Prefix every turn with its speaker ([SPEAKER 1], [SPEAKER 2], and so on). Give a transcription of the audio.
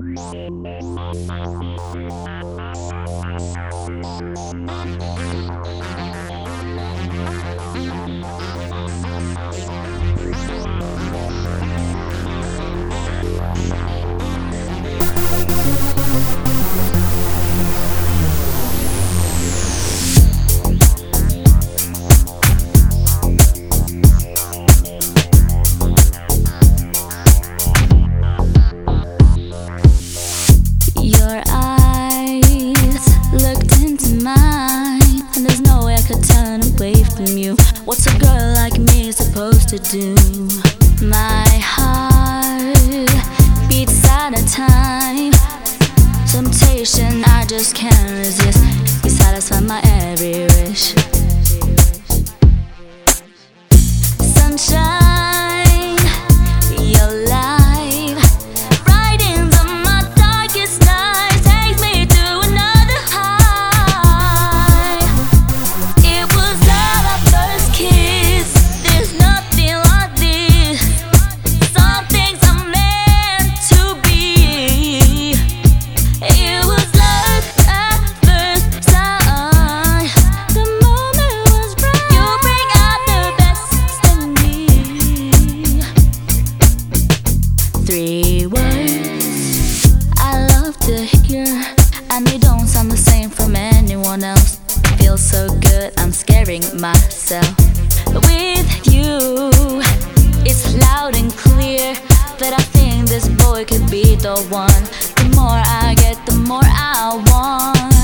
[SPEAKER 1] Your eyes looked into mine, and there's no way I could turn away from you. What's a girl like me supposed to do? My heart beats out of time. Temptation, I just can't resist. You satisfy my every wish. Sunshine, your light brightens up my darkest nights, takes me to another high. It was love at first kiss. There's nothing like this. Some things are meant to be. It was love at first sight. The moment was right. You bring out the best in me. 3 words I love to hear, and they don't sound the same from anyone else. Feels so good, I'm scaring myself. With you, it's loud and clear that I think this boy could be the one. The more I get, the more I want.